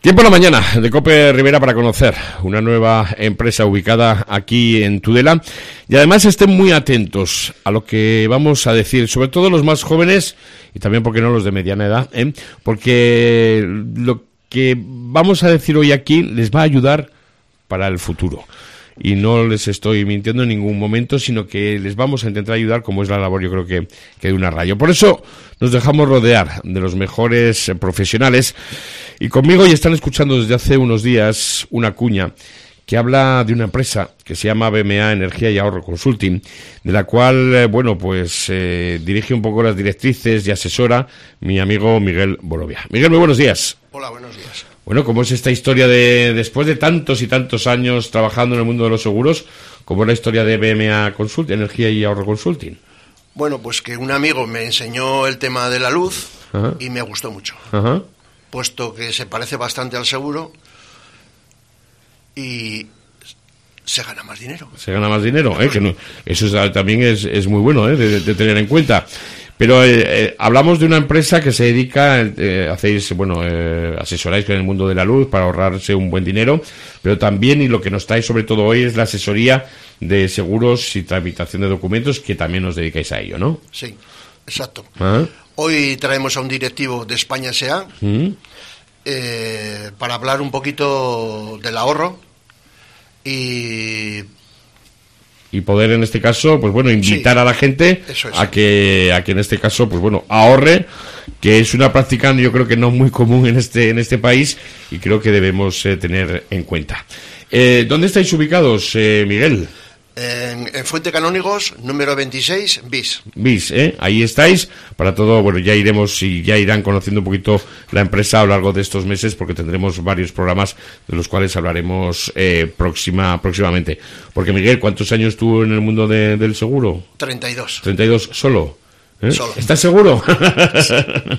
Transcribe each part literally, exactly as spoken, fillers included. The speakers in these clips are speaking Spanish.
Tiempo en la mañana de COPE Rivera para conocer una nueva empresa ubicada aquí en Tudela y además estén muy atentos a lo que vamos a decir, sobre todo los más jóvenes y también, ¿por qué no, los de mediana edad? ¿eh? Porque lo que vamos a decir hoy aquí les va a ayudar para el futuro. Y no les estoy mintiendo en ningún momento, sino que les vamos a intentar ayudar, como es la labor, yo creo que, que de una radio. Por eso nos dejamos rodear de los mejores eh, profesionales. Y conmigo ya están escuchando desde hace unos días una cuña que habla de una empresa que se llama B M A Energía y Ahorro Consulting, de la cual, eh, bueno, pues eh, dirige un poco las directrices y asesora mi amigo Miguel Borovia. Miguel, muy buenos días. Hola, buenos días. Bueno, ¿cómo es esta historia de, después de tantos y tantos años trabajando en el mundo de los seguros, cómo es la historia de B M A Consult, Energía y Ahorro Consulting? Bueno, pues que un amigo me enseñó el tema de la luz. Ajá. Y me gustó mucho. Ajá. Puesto que se parece bastante al seguro y se gana más dinero. Se gana más dinero, ¿eh? Que no, eso es, también es, es muy bueno, ¿eh? de, de tener en cuenta. Pero eh, eh, hablamos de una empresa que se dedica, eh, hacéis, bueno, eh, asesoráis en el mundo de la luz para ahorrarse un buen dinero, pero también, y lo que nos trae sobre todo hoy, es la asesoría de seguros y tramitación de documentos, que también os dedicáis a ello, ¿no? Sí, exacto. ¿Ah? Hoy traemos a un directivo de España S A ¿Mm? eh, para hablar un poquito del ahorro y... y poder en este caso, pues bueno, invitar sí, a la gente es. a que a que en este caso, pues bueno, ahorre, que es una práctica yo creo que no muy común en este en este país y creo que debemos eh, tener en cuenta. Eh, ¿Dónde estáis ubicados, eh, Miguel? En, en Fuente Canónigos, número veintiséis, bis. Bis, ¿eh? Ahí estáis. Para todo, bueno, ya iremos y ya irán conociendo un poquito la empresa a lo largo de estos meses, porque tendremos varios programas de los cuales hablaremos eh, próxima, próximamente. Porque, Miguel, ¿cuántos años tú en el mundo de, del seguro? treinta y dos. ¿treinta y dos solo? ¿Eh? Solo. ¿Estás seguro? Sí.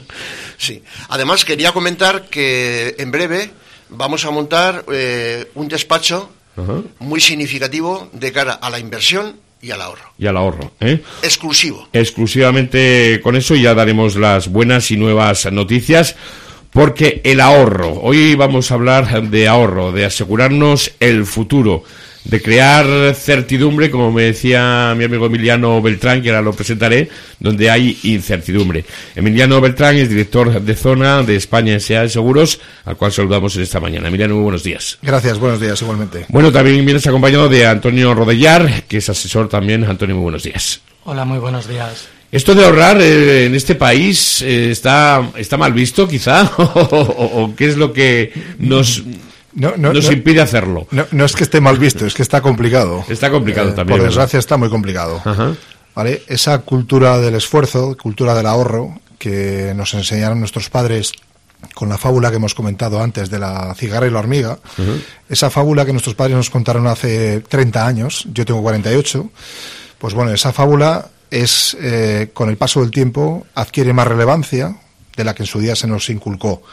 Sí. Además, quería comentar que en breve vamos a montar eh, un despacho Ajá. muy significativo de cara a la inversión y al ahorro. Y al ahorro, ¿eh? Exclusivo. Exclusivamente con eso ya daremos las buenas y nuevas noticias, porque el ahorro, hoy vamos a hablar de ahorro, de asegurarnos el futuro, de crear certidumbre, como me decía mi amigo Emiliano Beltrán, que ahora lo presentaré, donde hay incertidumbre. Emiliano Beltrán es director de zona de España S A de Seguros, al cual saludamos en esta mañana. Emiliano, muy buenos días. Gracias, buenos días, igualmente. Bueno, también vienes acompañado de Antonio Rodellar, que es asesor también. Antonio, muy buenos días. Hola, muy buenos días. ¿Esto de ahorrar eh, en este país eh, está, está mal visto, quizá? ¿O, o, o qué es lo que nos... No, no, nos no, impide hacerlo? No, no es que esté mal visto, es que está complicado. Está complicado eh, también. Por desgracia, está muy complicado. Ajá. ¿Vale? Esa cultura del esfuerzo, cultura del ahorro, que nos enseñaron nuestros padres con la fábula que hemos comentado antes de la cigarra y la hormiga, uh-huh. esa fábula que nuestros padres nos contaron hace treinta años, yo tengo cuarenta y ocho, pues bueno, esa fábula es, eh, con el paso del tiempo, adquiere más relevancia de la que en su día se nos inculcó.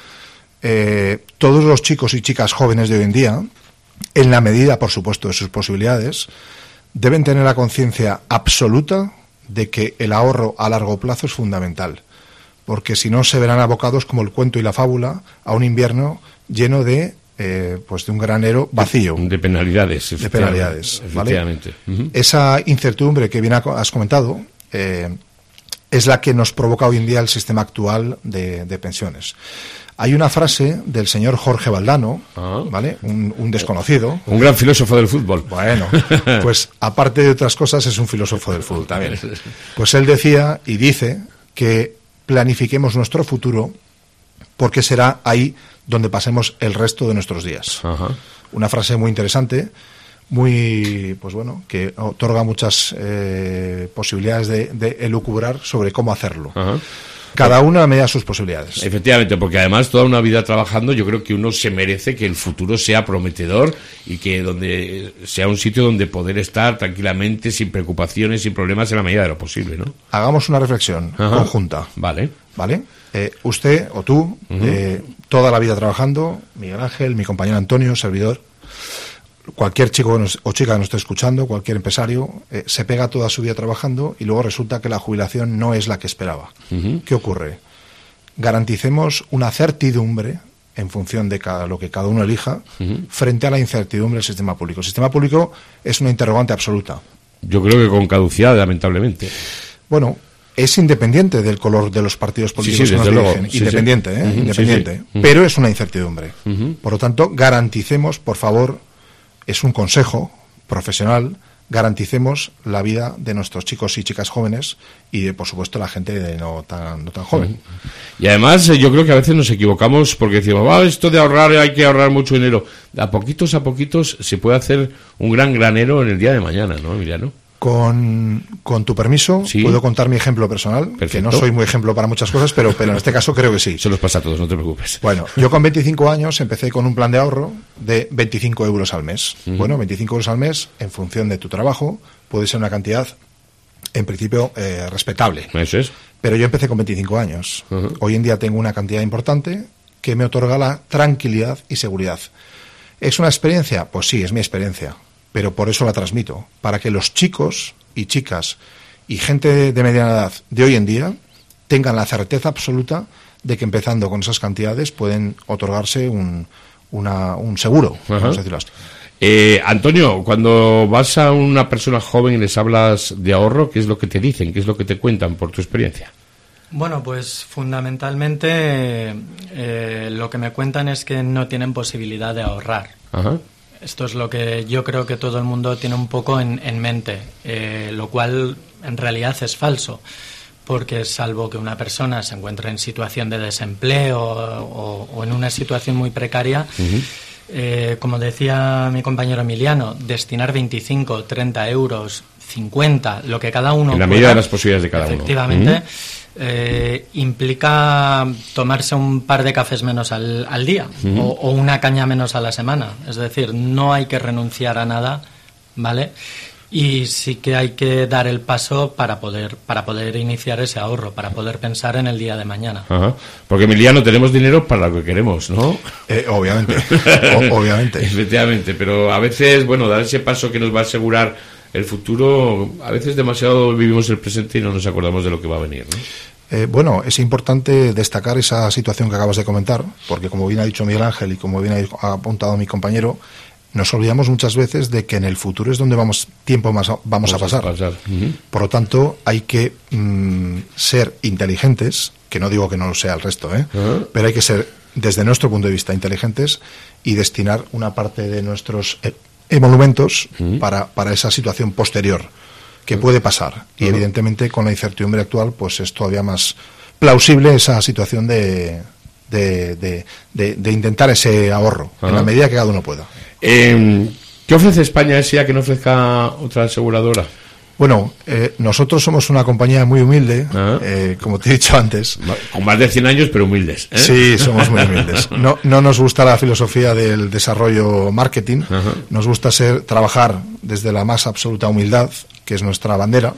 Eh, todos los chicos y chicas jóvenes de hoy en día, en la medida, por supuesto, de sus posibilidades, deben tener la conciencia absoluta de que el ahorro a largo plazo es fundamental, porque si no se verán abocados, como el cuento y la fábula, a un invierno lleno de eh, pues de un granero vacío. De penalidades. De penalidades, ¿vale? Efectivamente. Uh-huh. Esa incertidumbre que bien has comentado eh, es la que nos provoca hoy en día el sistema actual de, de pensiones. Hay una frase del señor Jorge Valdano, ah. ¿vale? Un, un desconocido. Un gran filósofo del fútbol. Bueno, pues aparte de otras cosas es un filósofo del fútbol también. Pues él decía y dice que planifiquemos nuestro futuro porque será ahí donde pasemos el resto de nuestros días. Ajá. Una frase muy interesante, muy, pues bueno, que otorga muchas eh, posibilidades de, de elucubrar sobre cómo hacerlo. Ajá. Cada uno a medida de sus posibilidades. Efectivamente, porque además toda una vida trabajando, yo creo que uno se merece que el futuro sea prometedor y que donde sea un sitio donde poder estar tranquilamente, sin preocupaciones, sin problemas, en la medida de lo posible, ¿no? Hagamos una reflexión Ajá. conjunta. Vale. ¿Vale? Eh, usted o tú, uh-huh. eh, toda la vida trabajando, Miguel Ángel, mi compañero Antonio, servidor, cualquier chico o chica que nos esté escuchando, cualquier empresario, eh, se pega toda su vida trabajando y luego resulta que la jubilación no es la que esperaba. Uh-huh. ¿Qué ocurre? Garanticemos una certidumbre en función de cada, lo que cada uno elija, uh-huh. frente a la incertidumbre del sistema público. El sistema público es una interrogante absoluta. Yo creo que con caducidad, lamentablemente. Bueno, es independiente del color de los partidos políticos sí, sí, que nos luego. dirigen. Sí, independiente, sí. ¿eh? Uh-huh, independiente. Sí, sí. Uh-huh. Pero es una incertidumbre. Uh-huh. Por lo tanto, garanticemos, por favor, es un consejo profesional, garanticemos la vida de nuestros chicos y chicas jóvenes y, de, por supuesto, la gente de no tan no tan joven. Y además, yo creo que a veces nos equivocamos porque decimos, ah, esto de ahorrar, hay que ahorrar mucho dinero. A poquitos a poquitos se puede hacer un gran granero en el día de mañana, ¿no, Emiliano? Con, con tu permiso, ¿sí? Puedo contar mi ejemplo personal, Perfecto. Que no soy muy ejemplo para muchas cosas, pero, pero en este caso creo que sí. Se los pasa a todos, no te preocupes. Bueno, yo con veinticinco años empecé con un plan de ahorro de veinticinco euros al mes. Uh-huh. Bueno, veinticinco euros al mes, en función de tu trabajo, puede ser una cantidad, en principio, eh, respetable. Eso es. Pero yo empecé con veinticinco años. Uh-huh. Hoy en día tengo una cantidad importante que me otorga la tranquilidad y seguridad. ¿Es una experiencia? Pues sí, es mi experiencia. Pero por eso la transmito, para que los chicos y chicas y gente de mediana edad de hoy en día tengan la certeza absoluta de que empezando con esas cantidades pueden otorgarse un, una, un seguro, uh-huh. vamos a decirlo así. Eh, Antonio, cuando vas a una persona joven y les hablas de ahorro, ¿qué es lo que te dicen? ¿Qué es lo que te cuentan por tu experiencia? Bueno, pues fundamentalmente eh, lo que me cuentan es que no tienen posibilidad de ahorrar. Ajá. Uh-huh. Esto es lo que yo creo que todo el mundo tiene un poco en, en mente, eh, lo cual en realidad es falso, porque salvo que una persona se encuentre en situación de desempleo o, o en una situación muy precaria, uh-huh. eh, como decía mi compañero Emiliano, destinar veinticinco, treinta euros, cincuenta, lo que cada uno en la pueda, medida de las posibilidades de cada efectivamente, uno. Uh-huh. Eh, implica tomarse un par de cafés menos al, al día uh-huh. o, o una caña menos a la semana. Es decir, no hay que renunciar a nada, ¿vale? Y sí que hay que dar el paso para poder para poder iniciar ese ahorro, para poder pensar en el día de mañana. Ajá. Porque, Emiliano, tenemos dinero para lo que queremos, ¿no? Eh, obviamente, o, obviamente. Efectivamente, pero a veces, bueno, dar ese paso que nos va a asegurar el futuro, a veces demasiado vivimos el presente y no nos acordamos de lo que va a venir, ¿no? Eh, bueno, es importante destacar esa situación que acabas de comentar, porque como bien ha dicho Miguel Ángel y como bien ha apuntado mi compañero, nos olvidamos muchas veces de que en el futuro es donde vamos tiempo más vamos, vamos a pasar. A pasar. Uh-huh. Por lo tanto, hay que mmm, ser inteligentes, que no digo que no lo sea el resto, ¿eh? Uh-huh. Pero hay que ser, desde nuestro punto de vista, inteligentes y destinar una parte de nuestros eh, emolumentos uh-huh. para, para esa situación posterior que puede pasar. Y uh-huh. evidentemente con la incertidumbre actual pues es todavía más plausible esa situación de, de, de, de, de intentar ese ahorro uh-huh. en la medida que cada uno pueda. Eh, ¿Qué ofrece España ese ya que no ofrezca otra aseguradora? Bueno, eh, nosotros somos una compañía muy humilde, uh-huh. eh, como te he dicho antes. Con más de cien años, pero humildes, ¿eh? Sí, somos muy humildes. No, no nos gusta la filosofía del desarrollo marketing. Uh-huh. Nos gusta ser trabajar desde la más absoluta humildad, que es nuestra bandera.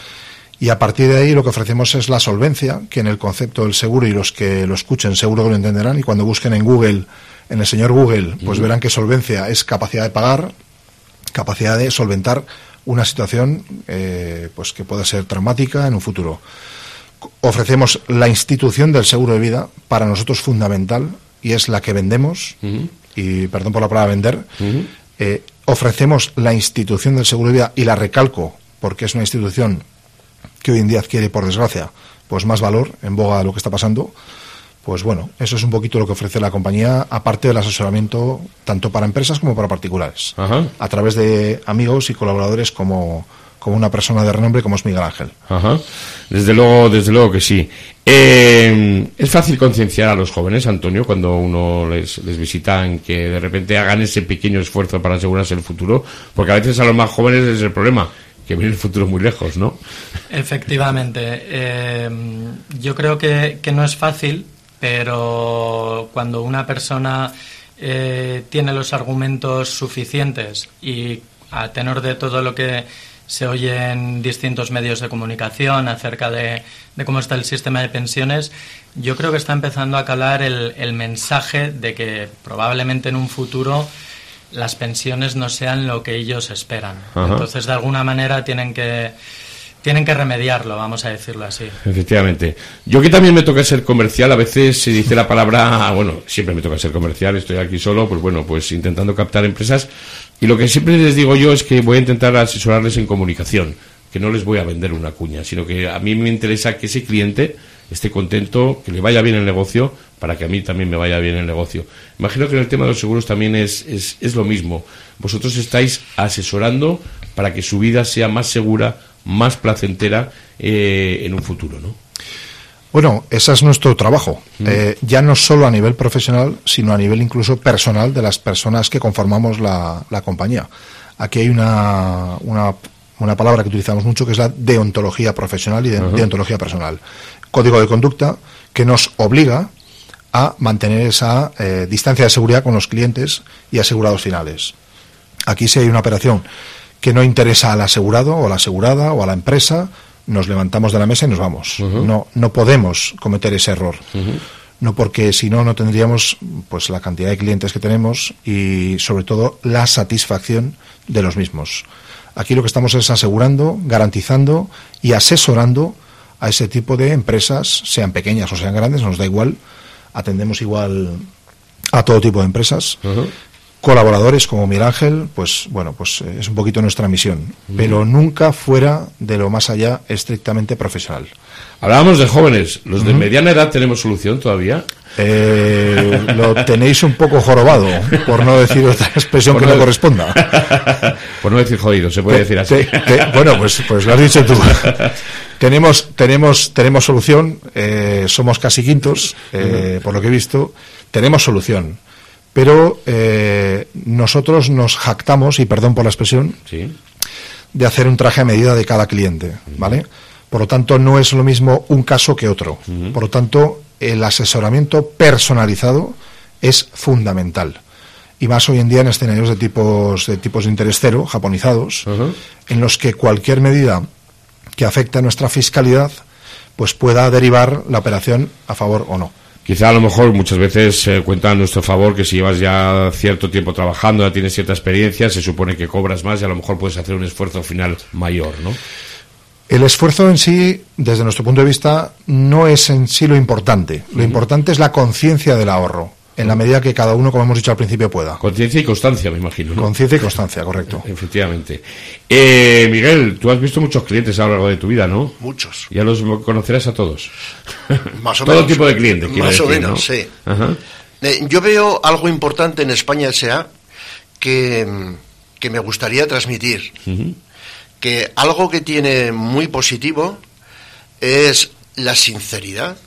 Y a partir de ahí lo que ofrecemos es la solvencia, que en el concepto del seguro, y los que lo escuchen seguro que lo entenderán, y cuando busquen en Google, en el señor Google, pues uh-huh. verán que solvencia es capacidad de pagar, capacidad de solventar una situación eh, pues que pueda ser traumática en un futuro. Ofrecemos la institución del seguro de vida, para nosotros fundamental, y es la que vendemos, uh-huh. y perdón por la palabra vender, uh-huh. eh, ofrecemos la institución del seguro de vida, y la recalco, porque es una institución que hoy en día adquiere, por desgracia, pues más valor en boga de lo que está pasando. Pues bueno, eso es un poquito lo que ofrece la compañía, aparte del asesoramiento tanto para empresas como para particulares, Ajá. a través de amigos y colaboradores como, como una persona de renombre como es Miguel Ángel. Ajá. Desde luego, desde luego que sí. Eh, es fácil concienciar a los jóvenes, Antonio, cuando uno les, les visita, en que de repente hagan ese pequeño esfuerzo para asegurarse el futuro, porque a veces a los más jóvenes es el problema, que viene el futuro muy lejos, ¿no? Efectivamente. Eh, yo creo que, que no es fácil, pero cuando una persona eh, tiene los argumentos suficientes y a tenor de todo lo que se oye en distintos medios de comunicación acerca de, de cómo está el sistema de pensiones, yo creo que está empezando a calar el, el mensaje de que probablemente en un futuro las pensiones no sean lo que ellos esperan. Ajá. Entonces, de alguna manera tienen que tienen que remediarlo, vamos a decirlo así. Efectivamente. Yo que también me toca ser comercial, a veces se dice la palabra, bueno, siempre me toca ser comercial, estoy aquí solo, pues bueno, pues intentando captar empresas, y lo que siempre les digo yo es que voy a intentar asesorarles en comunicación, que no les voy a vender una cuña, sino que a mí me interesa que ese cliente esté contento, que le vaya bien el negocio, para que a mí también me vaya bien el negocio. Imagino que en el tema de los seguros también es, es, es lo mismo. Vosotros estáis asesorando para que su vida sea más segura, más placentera eh, en un futuro, ¿no? Bueno, ese es nuestro trabajo, mm. eh, ya no solo a nivel profesional, sino a nivel incluso personal de las personas que conformamos la, la compañía. Aquí hay una, una, una palabra que utilizamos mucho, que es la deontología profesional y de, uh-huh. deontología personal. Código de conducta que nos obliga a mantener esa eh, distancia de seguridad con los clientes y asegurados finales. Aquí si hay una operación que no interesa al asegurado o a la asegurada o a la empresa, nos levantamos de la mesa y nos vamos. Uh-huh. No, no podemos cometer ese error. Uh-huh. No, porque si no, no tendríamos pues la cantidad de clientes que tenemos y sobre todo la satisfacción de los mismos. Aquí lo que estamos es asegurando, garantizando y asesorando a ese tipo de empresas, sean pequeñas o sean grandes, nos da igual, atendemos igual a todo tipo de empresas. Uh-huh. Colaboradores como Miguel Ángel, pues bueno, pues es un poquito nuestra misión, uh-huh. pero nunca fuera de lo más allá estrictamente profesional. Hablábamos de jóvenes, ¿los uh-huh. de mediana edad tenemos solución todavía? Eh, lo tenéis un poco jorobado, por no decir otra expresión por que no, no corresponda. Por no decir jodido, se puede te, decir así. Te, te, bueno, pues, pues lo has dicho tú. tenemos, tenemos, tenemos solución, eh, somos casi quintos, eh, uh-huh. por lo que he visto, tenemos solución. Pero eh, nosotros nos jactamos, y perdón por la expresión, ¿sí? de hacer un traje a medida de cada cliente, ¿vale? Por lo tanto, no es lo mismo un caso que otro. Uh-huh. Por lo tanto, el asesoramiento personalizado es fundamental. Y más hoy en día en escenarios de tipos de tipos de interés cero, japonizados, uh-huh. en los que cualquier medida que afecte a nuestra fiscalidad, pues pueda derivar la operación a favor o no. Quizá a lo mejor muchas veces se eh, cuenta a nuestro favor que si llevas ya cierto tiempo trabajando, ya tienes cierta experiencia, se supone que cobras más y a lo mejor puedes hacer un esfuerzo final mayor, ¿no? El esfuerzo en sí, desde nuestro punto de vista, no es en sí lo importante. Lo uh-huh. importante es la conciencia del ahorro, en la medida que cada uno, como hemos dicho al principio, pueda. Conciencia y constancia, me imagino, ¿no? Conciencia y constancia, correcto. Efectivamente. Eh, Miguel, tú has visto muchos clientes a lo largo de tu vida, ¿no? Muchos. Ya los conocerás a todos. Más o Todo menos. tipo de clientes, quiero Más decir, o menos, ¿no? sí. Ajá. Eh, yo veo algo importante en España S A que, que me gustaría transmitir. Uh-huh. Que algo que tiene muy positivo es la sinceridad,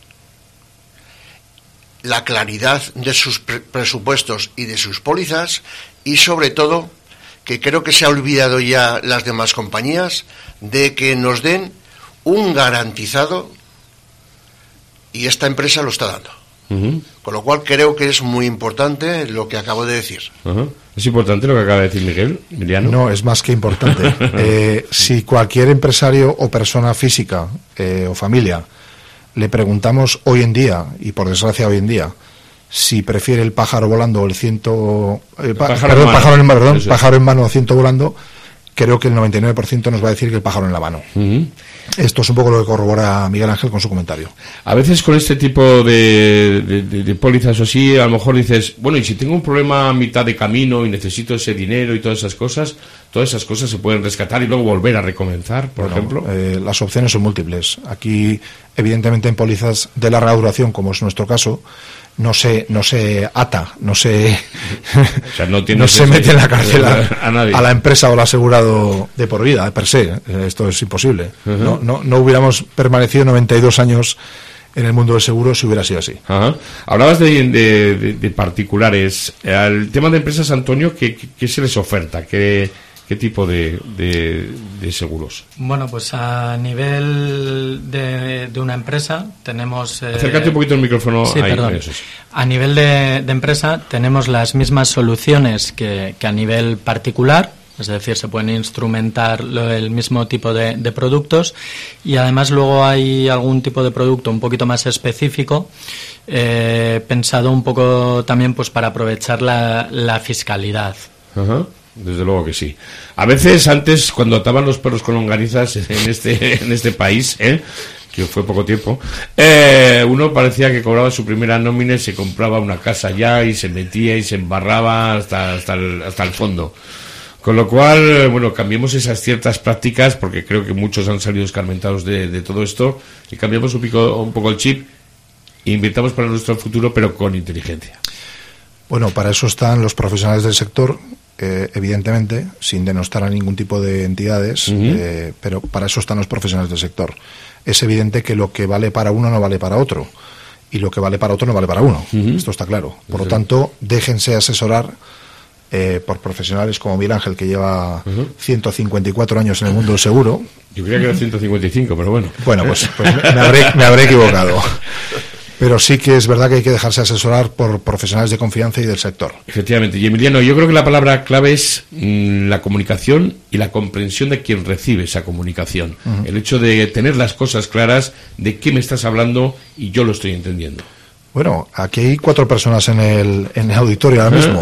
la claridad de sus pre- presupuestos y de sus pólizas, y sobre todo, que creo que se ha olvidado ya las demás compañías, de que nos den un garantizado, y esta empresa lo está dando. Uh-huh. Con lo cual creo que es muy importante lo que acabo de decir. Uh-huh. ¿Es importante lo que acaba de decir Miguel, Emiliano? No, es más que importante. eh, si cualquier empresario o persona física eh, o familia le preguntamos hoy en día, y por desgracia hoy en día, si prefiere el pájaro volando o el ciento... Eh, pa, pájaro, perdón, en pájaro, en, perdón, pájaro en mano o ciento volando, creo que el noventa y nueve por ciento nos va a decir que el pájaro en la mano. Uh-huh. Esto es un poco lo que corrobora Miguel Ángel con su comentario. A veces con este tipo de, de, de, de pólizas o así, a lo mejor dices, bueno, y si tengo un problema a mitad de camino y necesito ese dinero y todas esas cosas, todas esas cosas se pueden rescatar y luego volver a recomenzar, por bueno, ejemplo. Eh, las opciones son múltiples. Aquí, evidentemente, en pólizas de larga duración, como es nuestro caso, no se no se ata, no se o sea, no, no se mete en la cárcel a, a, nadie. a la empresa o al asegurado de por vida, per se. Esto es imposible. Uh-huh. No, no, no hubiéramos permanecido noventa y dos años en el mundo del seguro si hubiera sido así. Uh-huh. Hablabas de, de, de, de particulares. El tema de empresas, Antonio, ¿qué, qué, qué se les oferta? ¿Qué, qué tipo de, de, de seguros? Bueno, pues a nivel de, de una empresa tenemos... Eh, Acércate un poquito el micrófono. Sí, ahí, perdón. Eso es. A nivel de, de empresa tenemos las mismas soluciones que, que a nivel particular. Es decir, se pueden instrumentar lo, el mismo tipo de, de productos, y además luego hay algún tipo de producto un poquito más específico, eh, pensado un poco también pues para aprovechar la, la fiscalidad. Uh-huh. Desde luego que sí. A veces antes, cuando ataban los perros con longanizas en este en este país, ¿eh? que fue poco tiempo, eh, uno parecía que cobraba su primera nómina y se compraba una casa ya y se metía y se embarraba hasta hasta el, hasta el fondo. Con lo cual, bueno, cambiemos esas ciertas prácticas, porque creo que muchos han salido escarmentados de, de todo esto, y cambiamos un, pico, un poco el chip e invirtamos para nuestro futuro, pero con inteligencia. Bueno, para eso están los profesionales del sector, eh, evidentemente, sin denostar a ningún tipo de entidades, uh-huh. eh, pero para eso están los profesionales del sector. Es evidente que lo que vale para uno no vale para otro, y lo que vale para otro no vale para uno. Uh-huh. Esto está claro. Por uh-huh. lo tanto, déjense asesorar eh, por profesionales como Miguel Ángel, que lleva uh-huh. ciento cincuenta y cuatro años en el mundo del seguro. Yo creía que era ciento cincuenta y cinco, pero bueno. Bueno, pues, pues me, habré, me habré equivocado. Pero sí que es verdad que hay que dejarse asesorar por profesionales de confianza y del sector. Efectivamente. Y Emiliano, yo creo que la palabra clave es mmm, la comunicación y la comprensión de quien recibe esa comunicación. Uh-huh. El hecho de tener las cosas claras de qué me estás hablando y yo lo estoy entendiendo. Bueno, aquí hay cuatro personas en el, en el auditorio ahora mismo.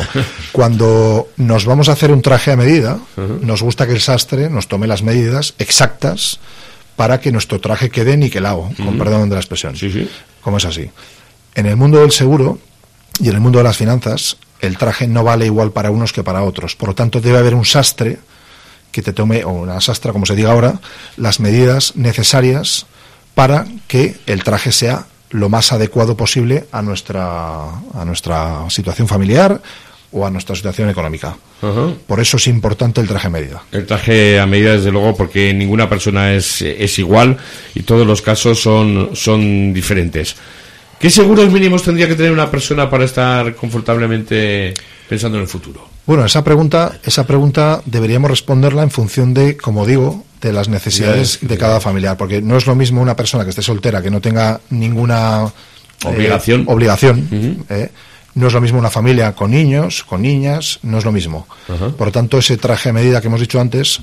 Cuando nos vamos a hacer un traje a medida, uh-huh. nos gusta que el sastre nos tome las medidas exactas para que nuestro traje quede niquelado, uh-huh. con perdón de la expresión. Sí, sí. Como es así. En el mundo del seguro y en el mundo de las finanzas, el traje no vale igual para unos que para otros. Por lo tanto, debe haber un sastre que te tome, o una sastra, como se diga ahora, las medidas necesarias para que el traje sea lo más adecuado posible a nuestra, a nuestra situación familiar o a nuestra situación económica. Uh-huh. Por eso es importante el traje a medida. El traje a medida, desde luego, porque ninguna persona es, es igual y todos los casos son, son diferentes. ¿Qué seguros mínimos tendría que tener una persona para estar confortablemente pensando en el futuro? Bueno, esa pregunta, esa pregunta deberíamos responderla en función de, como digo, de las necesidades de cada familiar, porque no es lo mismo una persona que esté soltera, que no tenga ninguna obligación, eh, obligación uh-huh. eh, no es lo mismo una familia con niños, con niñas, no es lo mismo. Uh-huh. Por lo tanto, ese traje a medida que hemos dicho antes,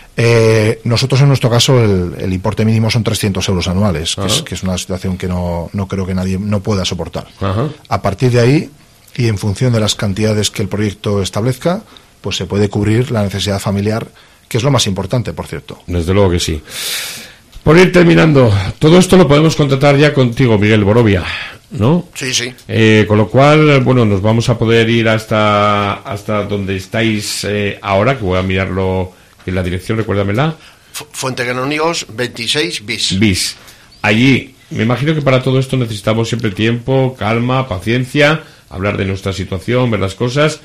eh, nosotros en nuestro caso el, el importe mínimo son trescientos euros anuales, uh-huh. que, es, que es una situación que no, no creo que nadie no pueda soportar. Uh-huh. A partir de ahí, y en función de las cantidades que el proyecto establezca, pues se puede cubrir la necesidad familiar, que es lo más importante, por cierto. Desde luego que sí. Por ir terminando, todo esto lo podemos contratar ya contigo, Miguel Borovia, ¿no? Sí, sí. Eh, con lo cual, bueno, nos vamos a poder ir hasta hasta donde estáis eh, ahora, que voy a mirarlo en la dirección, recuérdamela. Fu- Fuente Canónigos veintiséis bis. Bis. Allí, me imagino que para todo esto necesitamos siempre tiempo, calma, paciencia, hablar de nuestra situación, ver las cosas,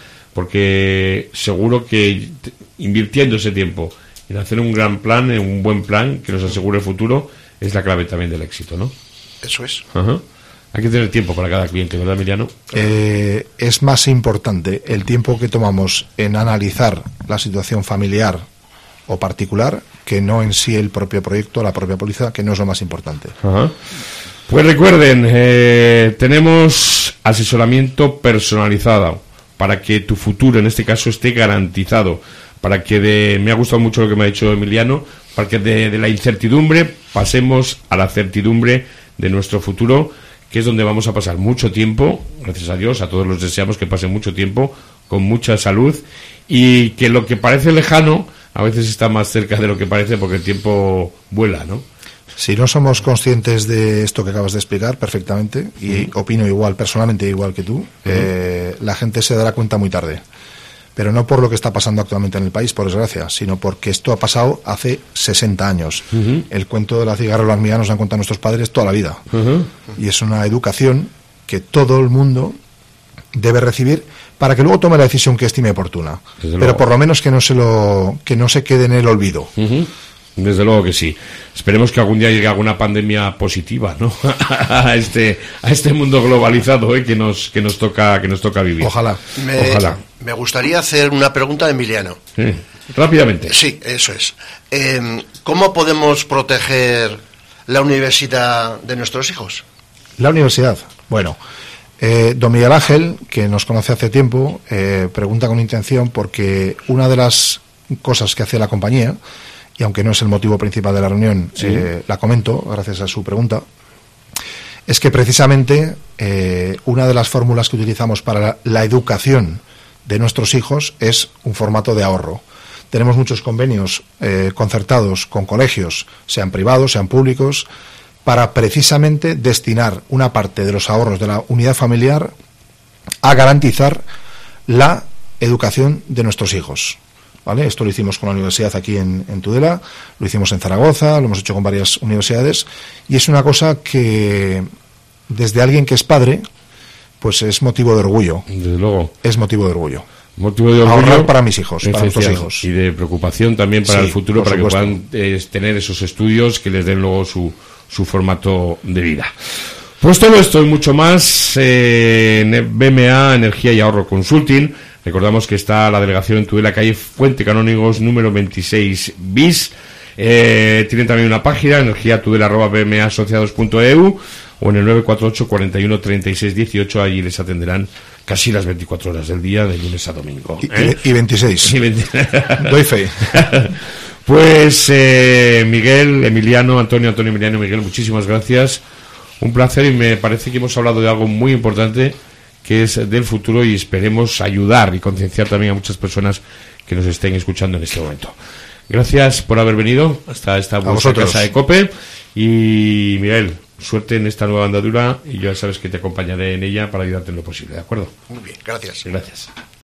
porque seguro que invirtiendo ese tiempo en hacer un gran plan, en un buen plan que nos asegure el futuro, es la clave también del éxito, ¿no? Eso es. Ajá. Hay que tener tiempo para cada cliente, ¿verdad, Emiliano? Eh, es más importante el tiempo que tomamos en analizar la situación familiar o particular que no en sí el propio proyecto, la propia póliza, que no es lo más importante. Ajá. Pues recuerden, eh, tenemos asesoramiento personalizado para que tu futuro, en este caso, esté garantizado. Para que de, me ha gustado mucho lo que me ha dicho Emiliano, para que de, de la incertidumbre pasemos a la certidumbre de nuestro futuro, que es donde vamos a pasar mucho tiempo, gracias a Dios, a todos los deseamos que pasen mucho tiempo, con mucha salud, y que lo que parece lejano, a veces está más cerca de lo que parece, porque el tiempo vuela, ¿no? Si no somos conscientes de esto que acabas de explicar perfectamente, y uh-huh. opino igual, personalmente igual que tú, uh-huh. eh, la gente se dará cuenta muy tarde. Pero no por lo que está pasando actualmente en el país, por desgracia, sino porque esto ha pasado hace sesenta años. Uh-huh. El cuento de la cigarra y la hormiga nos han contado nuestros padres toda la vida. Uh-huh. Y es una educación que todo el mundo debe recibir para que luego tome la decisión que estime oportuna. Pero por lo menos que no se lo que no se quede en el olvido. Uh-huh. Desde luego que sí. Esperemos que algún día llegue alguna pandemia positiva, ¿no? a este a este mundo globalizado, ¿eh? que nos que nos toca que nos toca vivir. Ojalá. Me, Ojalá. Me gustaría hacer una pregunta a Emiliano. Sí. Rápidamente. Sí, eso es. Eh, ¿Cómo podemos proteger la universidad de nuestros hijos? La universidad. Bueno, eh, don Miguel Ángel, que nos conoce hace tiempo, eh, pregunta con intención porque una de las cosas que hace la compañía, y aunque no es el motivo principal de la reunión, sí. eh, la comento gracias a su pregunta, es que precisamente eh, una de las fórmulas que utilizamos para la, la educación de nuestros hijos es un formato de ahorro. Tenemos muchos convenios eh, concertados con colegios, sean privados, sean públicos, para precisamente destinar una parte de los ahorros de la unidad familiar a garantizar la educación de nuestros hijos. ¿Vale? Esto lo hicimos con la universidad aquí en, en Tudela, lo hicimos en Zaragoza, lo hemos hecho con varias universidades, y es una cosa que desde alguien que es padre, pues es motivo de orgullo. Desde luego. Es motivo de orgullo. Motivo de orgullo. Ahorrar para mis hijos, para nuestros hijos. Y de preocupación también para sí, el futuro, para supuesto. que puedan eh, tener esos estudios que les den luego su, su formato de vida. Pues todo esto y mucho más eh, en B M A Energía y Ahorro Consulting. Recordamos que está la delegación en Tudela, calle Fuente Canónigos, número veintiséis bis. Eh, tienen también una página, energiatudela arroba b m a asociados punto e u, o en el nueve cuatro ocho, cuarenta y uno, treinta y seis dieciocho. Allí les atenderán casi las veinticuatro horas del día, de lunes a domingo. ¿eh? Y, y veintiséis. Y veinte... Doy fe. Pues eh, Miguel, Emiliano, Antonio, Antonio, Emiliano, Miguel, muchísimas gracias. Un placer, y me parece que hemos hablado de algo muy importante, que es del futuro, y esperemos ayudar y concienciar también a muchas personas que nos estén escuchando en este momento. Gracias por haber venido hasta esta vuestra casa de COPE, y Miguel, suerte en esta nueva andadura, y ya sabes que te acompañaré en ella para ayudarte en lo posible, ¿de acuerdo? Muy bien, gracias. Gracias.